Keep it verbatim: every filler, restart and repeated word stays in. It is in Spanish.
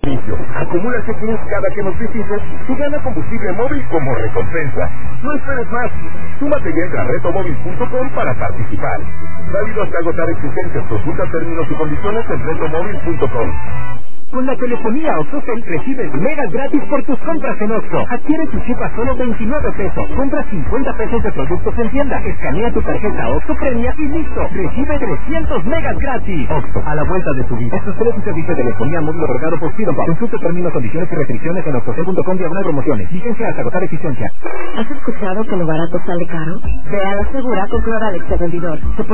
Acumula check-ins cada que nos visites y gana combustible móvil como recompensa. No esperes más. Súmate y entra a retomóvil punto com para participar. Válido hasta agotar existencias. Consulta términos y condiciones en retomóvil punto com. Con la telefonía OxxoCell recibes megas gratis por tus compras en Oxxo. Adquiere tu chip a solo veintinueve pesos. Compra cincuenta pesos de productos en tienda. Escanea tu tarjeta Oxxo Premia y listo. Recibe trescientos megas gratis. Oxxo, a la vuelta de tu vida. Esto es solo un servicio de telefonía móvil otorgado por Freedom. Consulta términos, condiciones y restricciones en oxxocell punto com diagonal promociones. Vigencia hasta agotar existencia. ¿Has escuchado que lo barato sale caro? Ve a la segura con Cloralex de vendidor.